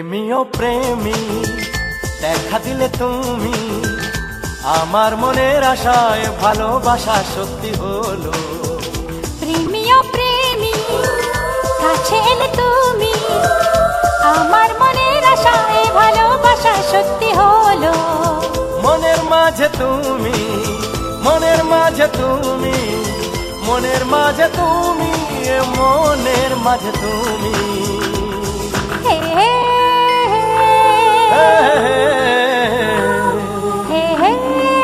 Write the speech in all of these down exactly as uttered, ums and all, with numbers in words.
প্রেমী ও প্রেমী দেখা দিলে তুমি, আমার মনের আশায় ভালোবাসা সত্যি হলো। প্রেমী ও প্রেমী কাছে এলে তুমি, আমার মনের আশায় ভালোবাসা সত্যি হলো। মনের মাঝে তুমি, মনের মাঝে তুমি, মনের মাঝে তুমি, এ মনের মাঝে তুমি। হে হে হে হে হে হে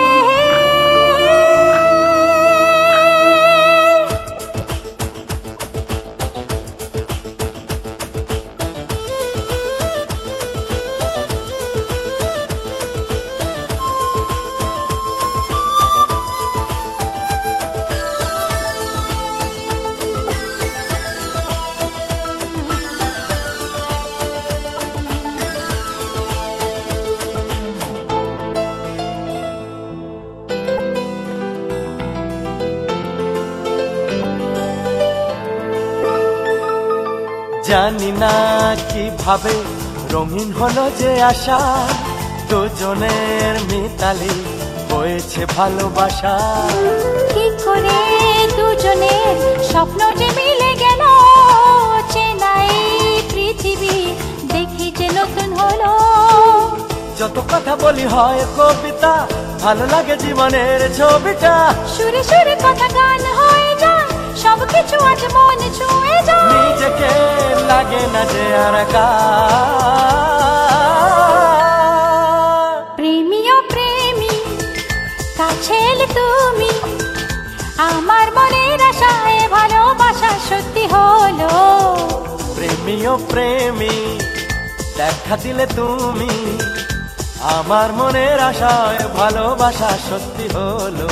জানি না কিভাবে রঙিন হলো যে আশা, দুজনের মিতালি হয়েছে ভালোবাসা। কি করে দুজনের স্বপ্ন যে মিলে গেল, চেনাই পৃথিবী দেখি যে নতুন হলো। যত কথা বলি হয় কবিতা, ভালো লাগে জীবনের ছবিটা। সুরে সুরে কথা গান হয়ে যায়, সবকিছু আজ মনে ছুঁয়ে যায়। নিজেকে লাগে না যে আর একা। প্রেমী ও প্রেমী কাছে এলে তুমি, আমার মনের আশায় ভালোবাসা সত্যি হলো। প্রেমী ও প্রেমী দেখা দিলে তুমি, আমার মনের আশায় ভালোবাসা সত্যি হলো।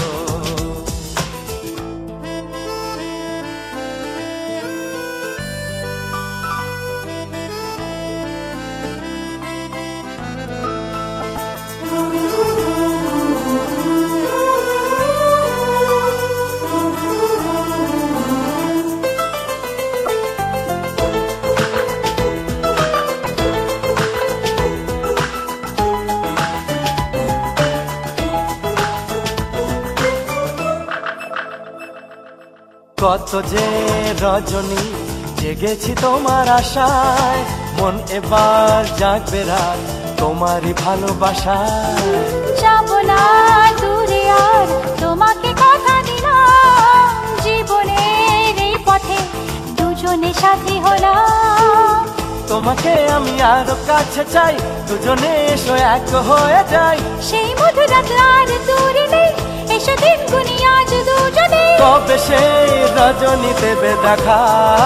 কত যে রজনী জেগেছি তোমার আশায়, মন এবার জাগবে রাত তোমারই ভালোবাসায়। যাব না দূরে আর তোমাকে কথা দিলাম, জীবনের এই পথে দুজনে সাথী হলাম। তোমাকে আমি আরো কাছে চাই, দুজনে এসো এক হয়ে যাই। সেই মধুর রাত আর দূরে নেই, এসো দিন গুনি আজ দুজনে। কবে সেই রজনী দেবে দেখা।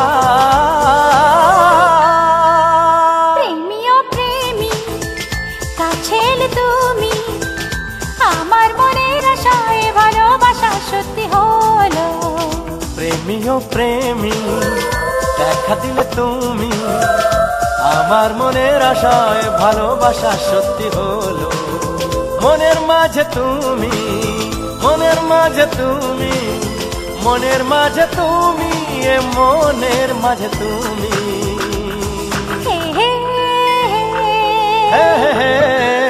প্রেমী ও প্রেমী কাছে এলে তুমি, আমার মনের আশায় ভালোবাসা সত্যি হলো। প্রেমী ও প্রেমী দেখা দিলে তুমি, আমার মনের আশায় ভালোবাসা সত্যি হলো। মনের মাঝে তুমি, মনের মাঝে তুমি, মনের মাঝে তুমি, এ মনের মাঝে তুমি। হে হে হে হে হে